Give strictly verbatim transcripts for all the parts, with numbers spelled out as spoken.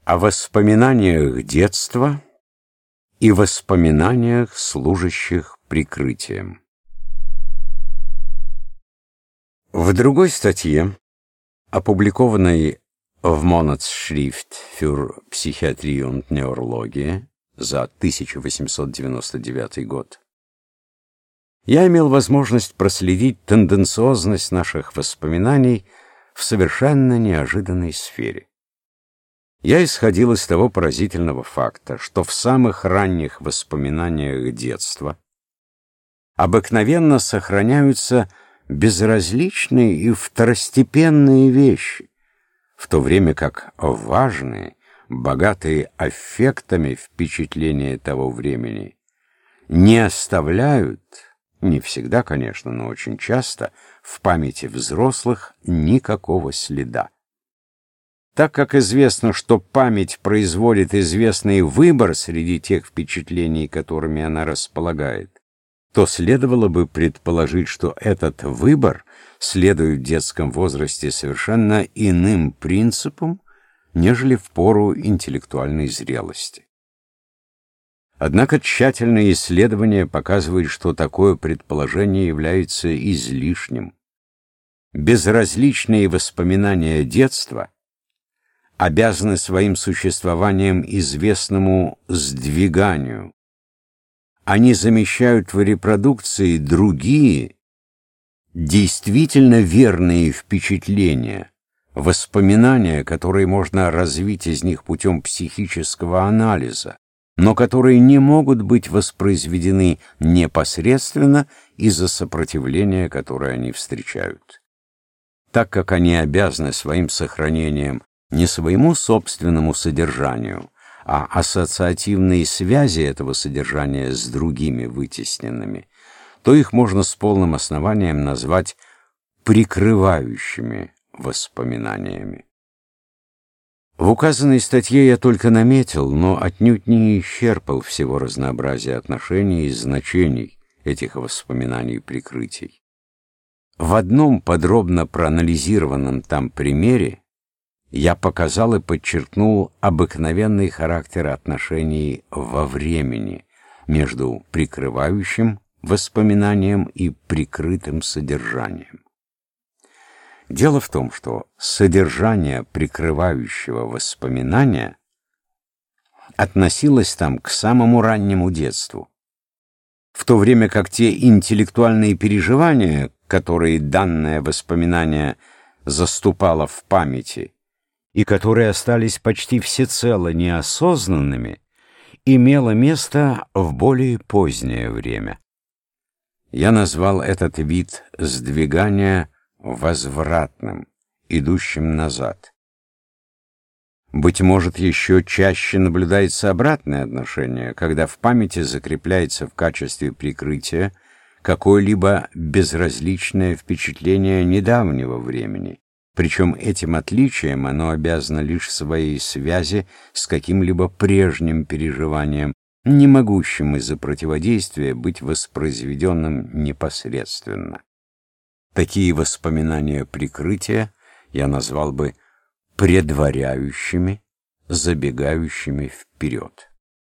О воспоминаниях детства и воспоминаниях, служащих прикрытием. В другой статье, опубликованной в Monatsschrift für Psychiatrie und Neurologie за тысяча восемьсот девяносто девятый год, я имел возможность проследить тенденциозность наших воспоминаний в совершенно неожиданной сфере. Я исходил из того поразительного факта, что в самых ранних воспоминаниях детства обыкновенно сохраняются безразличные и второстепенные вещи, в то время как важные, богатые аффектами впечатления того времени не оставляют, не всегда, конечно, но очень часто, в памяти взрослых никакого следа. Так как известно, что память производит известный выбор среди тех впечатлений, которыми она располагает, то следовало бы предположить, что этот выбор следует в детском возрасте совершенно иным принципам, нежели в пору интеллектуальной зрелости. Однако тщательное исследование показывает, что такое предположение является излишним. Безразличные воспоминания детства обязаны своим существованием известному сдвиганию. Они замещают в репродукции другие, действительно верные впечатления, воспоминания, которые можно развить из них путем психического анализа, но которые не могут быть воспроизведены непосредственно из-за сопротивления, которое они встречают. Так как они обязаны своим сохранением не своему собственному содержанию, а ассоциативные связи этого содержания с другими вытесненными, то их можно с полным основанием назвать прикрывающими воспоминаниями. В указанной статье я только наметил, но отнюдь не исчерпал всего разнообразия отношений и значений этих воспоминаний прикрытий. В одном подробно проанализированном там примере я показал и подчеркнул обыкновенный характер отношений во времени между прикрывающим воспоминанием и прикрытым содержанием. Дело в том, что содержание прикрывающего воспоминания относилось там к самому раннему детству, в то время как те интеллектуальные переживания, которые данное воспоминание заступало в памяти, и которые остались почти всецело неосознанными, имело место в более позднее время. Я назвал этот вид сдвигания возвратным, идущим назад. Быть может, еще чаще наблюдается обратное отношение, когда в памяти закрепляется в качестве прикрытия какое-либо безразличное впечатление недавнего времени. Причем этим отличием оно обязано лишь своей связи с каким-либо прежним переживанием, не могущим из-за противодействия быть воспроизведенным непосредственно. Такие воспоминания прикрытия я назвал бы предваряющими, забегающими вперед.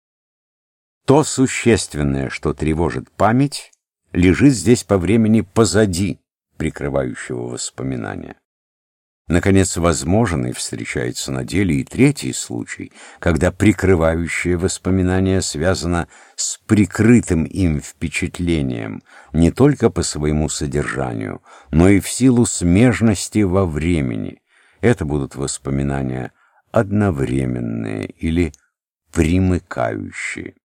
То существенное, что тревожит память, лежит здесь по времени позади прикрывающего воспоминания. Наконец, возможен и встречается на деле и третий случай, когда прикрывающее воспоминание связано с прикрытым им впечатлением не только по своему содержанию, но и в силу смежности во времени. Это будут воспоминания одновременные или примыкающие.